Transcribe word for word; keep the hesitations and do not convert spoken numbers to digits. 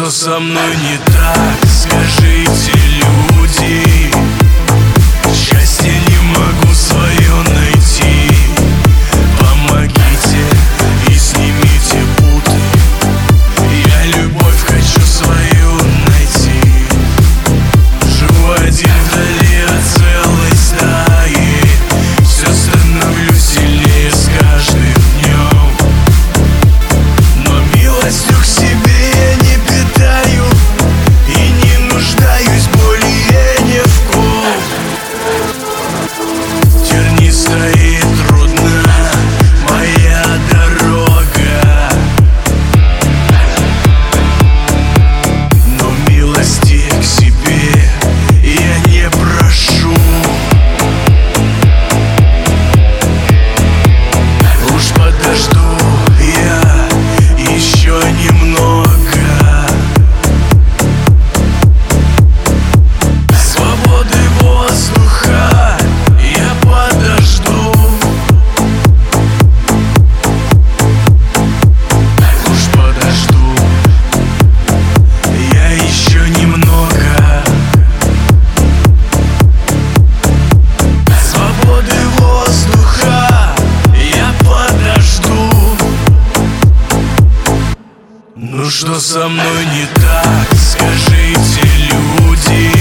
что со мной не так? Скажите, люди. Счастье не могу свое найти. Помогите и снимите путы. Я любовь хочу свою найти. Живу один вдали от целой стаи. Все становлюсь сильнее с каждым днем. Но милостью к себе я не питаю и не нуждаюсь более ни в ком. Тернистая и трудна моя дорога, но милости к себе я не прошу. Уж подожду я еще немного. Свободы воздуха я подожду. Уж подожду я еще немного. Свободы воздуха я подожду. Ну что со мной не так? Скажите, люди.